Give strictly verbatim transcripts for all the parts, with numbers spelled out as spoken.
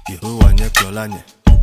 Yehovah Nyekolanye.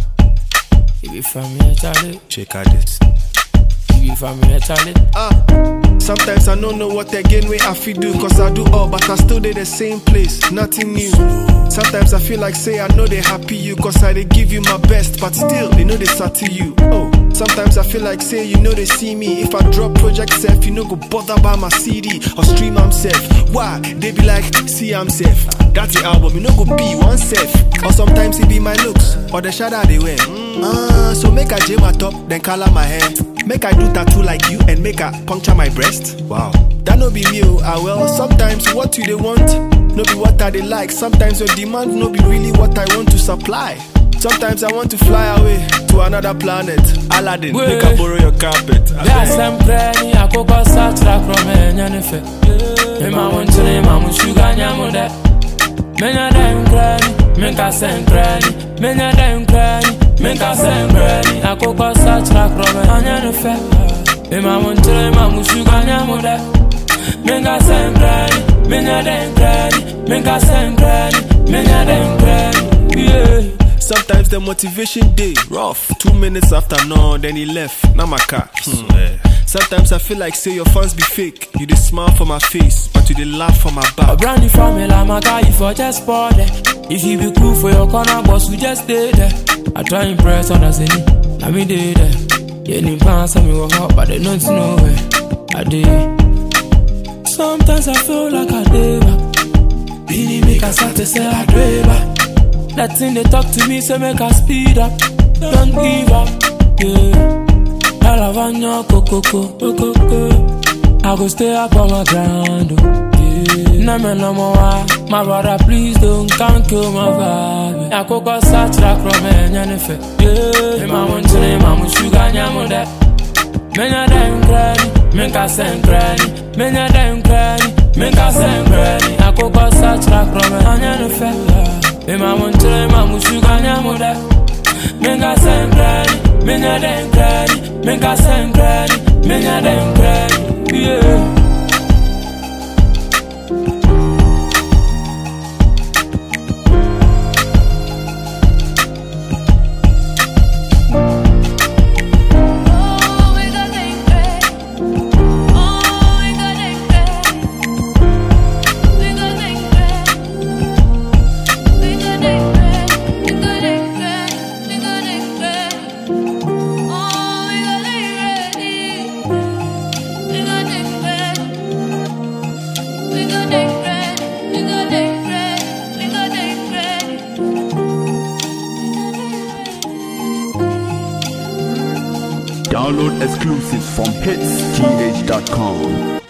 If you from here, Charlie, Check out this. if you from here, Charlie. Ah, sometimes I don't know what again way I feel do, cause I do all, but I still did the same place, nothing new. Sometimes I feel like say I know they happy you, cause I they give you my best, but still they know they sat to you. Oh, sometimes I feel like say you know they see me. If I drop project self, you know go bother by my C D or stream I'm self. Why? They be like, see I'm self. That's the album, you know go be one self. Or sometimes it be my looks or the shadow they wear. Ah, uh, so make I jam my top, then color my hair. Make I do tattoo like you and make I puncture my breast. Wow, that no be me. Oh, ah well, sometimes what you they want, no be what I they like. Sometimes your demand no be really what I want to supply. Sometimes I want to fly away to another planet. Aladdin, Wait. make I borrow your carpet. Yes, I'm crying. I could go such a from any effect. My one to name, I'm sugar, I'm that. Many of them crying, make us send crying. Many of them crying, make us send crying. I could go such a from any effect. My one to name, I'm sugar, I'm that. Make us send crying. Many of them crying, make us send crying. Many of them crying, yeah. Sometimes the motivation day rough. Two minutes after no, then he left. Now my car. Hmm. Sometimes I feel like say your fans be fake. You dey smile for my face, but you dey laugh for my back. A brand new formula, my guy, if I just spot it. If you be cool for your corner, boss, we just stay there. I try impress others, any. I mean, they there. Yeah, ni pants and me walk out, but they don't know where I did. Sometimes I feel like I did back. Really make I start to say I did back. That thing they talk to me, say make I speed up. Don't give up, yeah. Alavanya kokoko, kokoko. I go stay up on my ground, oh, yeah. No man no more, my brother, please don't can't kill my vibe. I go go search that from any effect, yeah. My one to name, I'm sugar, I'm that. Many of them crying, make us send crying. Many of them crying, make us send crying. I go go search that from any effect, yeah. Me ma want to name I'm sugar, I'm that. Make us send crying, many of them crying. Make us send crying, many of them crying, yeah. Download exclusives from hits t h dot com.